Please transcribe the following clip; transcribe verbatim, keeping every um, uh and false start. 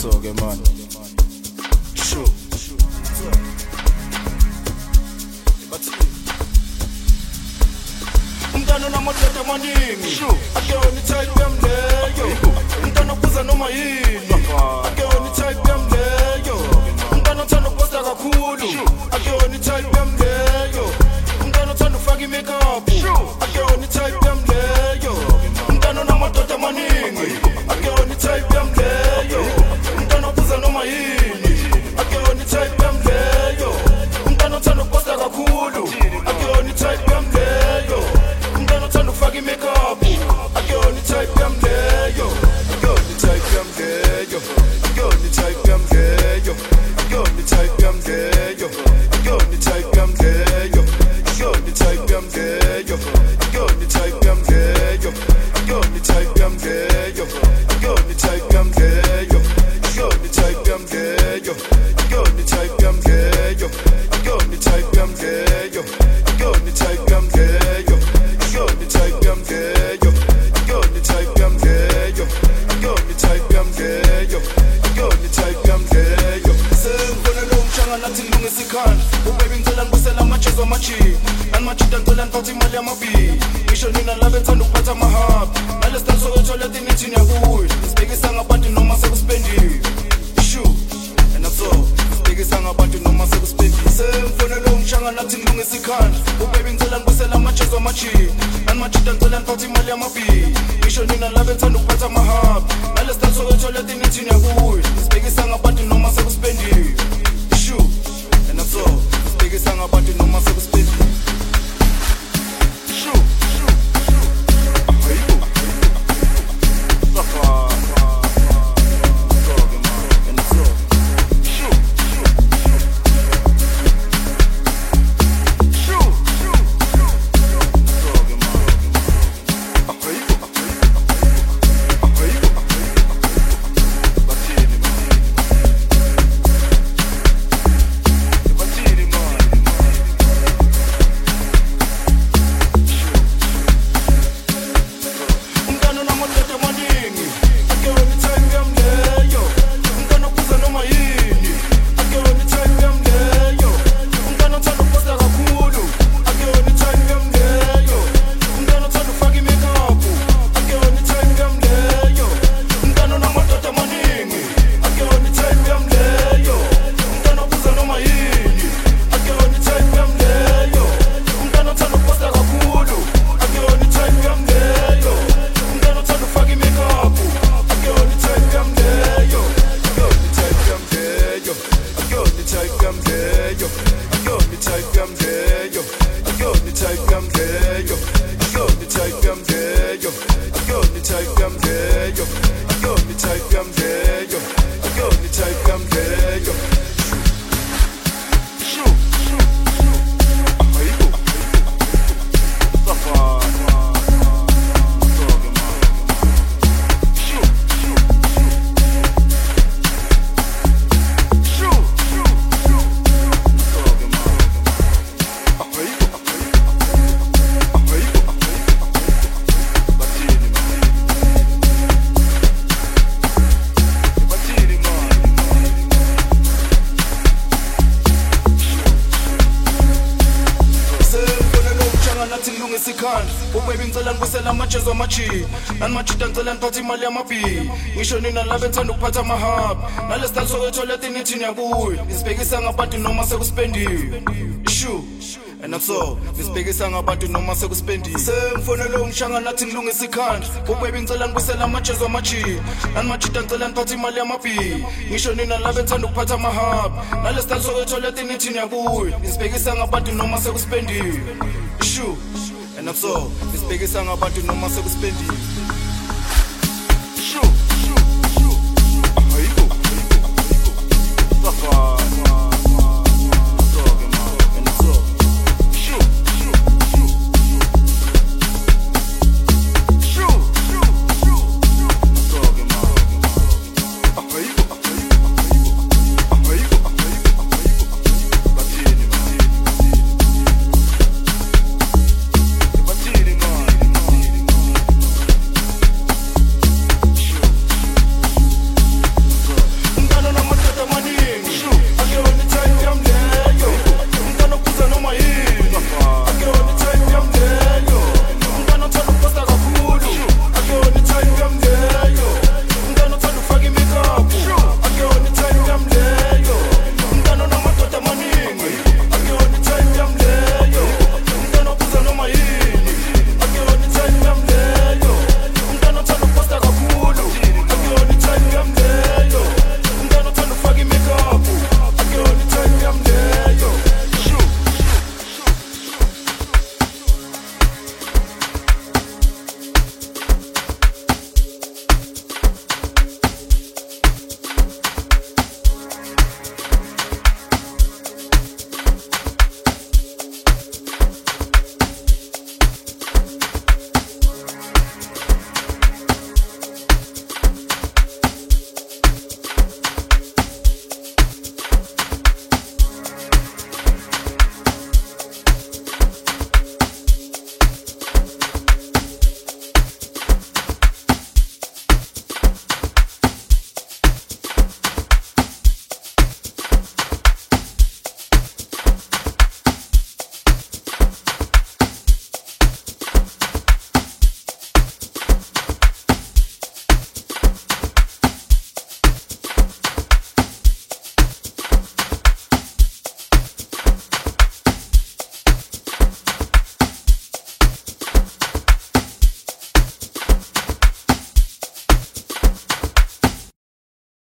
so-ke manje sure umntana namadoda amaningi akuyona itype yami leyo umntana obuza noma yini akuyona itype yami leyo umntana othanda ukuposta kakhulu akuyona itype yami leyo umntana othanda ukufaka i-makeup akuyona itype yami leyo umntana namadoda amaningi akuyona itype yami leyo umntana obuza noma yini akuyona itype yami leyo umntana othanda ukuposta kakhulu akuyona itype yami leyo umntana othanda ukufaka i-makeup akuyona itype yami leyo akuyona itype yami leyo akuyona itype yami leyo akuyona itype yami leyo akuyona itype yami leyo akuyona itype yami leyo akuyona itype yami leyo akuyona itype yami leyo akuyona itype yami leyo akuyona itype yami leyo akuyona itype yami leyo akuyona itype yami leyo akuyona itype yami leyo akuyona itype yami leyo akuyona itype yami leyo akuyona itype yami leyo akuyona itype yami leyo sengibona lo mshanga nathi ngilungisa ikhanda ubaby ngicela ngibusela amajezo amachi animajida ngicela ngiphathe imali yamabi ngisho nina laba ethanda ukuphatha amahabi nalesitani sokwethola nithi niyakuyo sibhekisa ngabantu noma sekuspendiwe ishu and that's all sibhekisa ngabantu noma sekuspendiwe sengibona lo mshanga nathi ngilungisa ikhanda ubaby ngicela ngibusela amajezo amachi animajida ngicela ngiphathe imali yamabi ngisho nina laba ethanda ukuphatha amahabi nalesitani sokwethola nithi niyakuyo sibhekisa ngabantu noma sekuspendiwe ishu and that's all sibhekisa ngabantu noma sekuspendiwe ishu ubaby ngicela ngibusela amajezo amachi animajida ngicela ngiphathe imali yamabi ngisho nina laba ethanda ukuphatha amahabi nalesitani sokwethola nithi niyakuyo isibhekisa ngabantu noma sekuspendiwe ishu and that's all ngisibhekisa ngabantu noma sekuspendiwe sengifone lo mshanga nathi ngilungisa ikhanda ubaby ngicela ngibusela amajezo amachi animajida ngicela ngiphathe imali yamabi ngisho nina laba ethanda ukuphatha amahabi nalesitani sokwethola nithi niyakuyo isibhekisa ngabantu noma sekuspendiwe ishu and that's all ngisibhekisa ngabantu noma sekuspendiwe